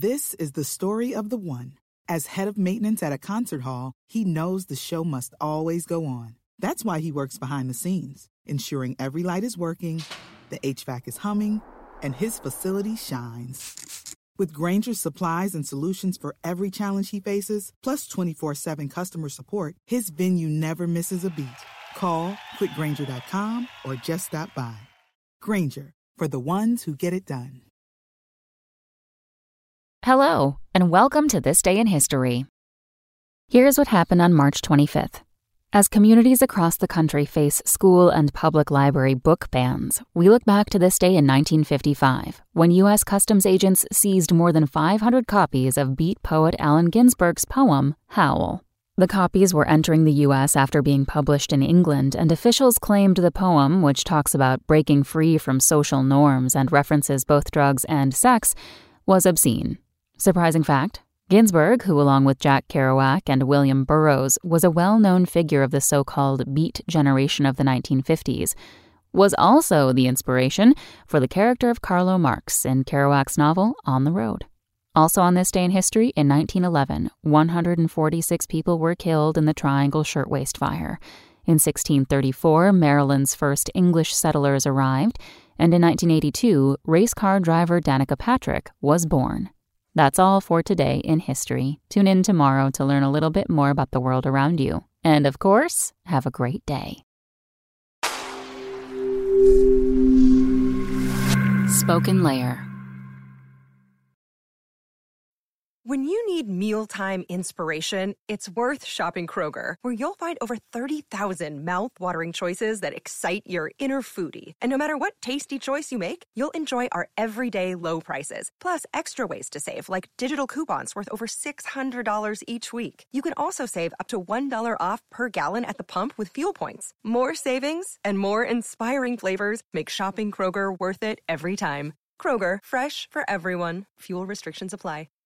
This is the story of the one. As head of maintenance at a concert hall, he knows the show must always go on. That's why he works behind the scenes, ensuring every light is working, the HVAC is humming, and his facility shines. With Grainger's supplies and solutions for every challenge he faces, plus 24/7 customer support, his venue never misses a beat. Call quickgrainger.com or just stop by. Grainger, for the ones who get it done. Hello, and welcome to This Day in History. Here's what happened on March 25th. As communities across the country face school and public library book bans, we look back to this day in 1955, when U.S. Customs agents seized more than 500 copies of Beat poet Allen Ginsberg's poem, Howl. The copies were entering the U.S. after being published in England, and officials claimed the poem, which talks about breaking free from social norms and references both drugs and sex, was obscene. Surprising fact, Ginsberg, who along with Jack Kerouac and William Burroughs was a well-known figure of the so-called Beat generation of the 1950s, was also the inspiration for the character of Carlo Marx in Kerouac's novel On the Road. Also on this day in history, in 1911, 146 people were killed in the Triangle Shirtwaist Fire. In 1634, Maryland's first English settlers arrived, and in 1982, race car driver Danica Patrick was born. That's all for today in history. Tune in tomorrow to learn a little bit more about the world around you. And of course, have a great day. Spoken Layer. When you need mealtime inspiration, it's worth shopping Kroger, where you'll find over 30,000 mouth-watering choices that excite your inner foodie. And no matter what tasty choice you make, you'll enjoy our everyday low prices, plus extra ways to save, like digital coupons worth over $600 each week. You can also save up to $1 off per gallon at the pump with fuel points. More savings and more inspiring flavors make shopping Kroger worth it every time. Kroger, fresh for everyone. Fuel restrictions apply.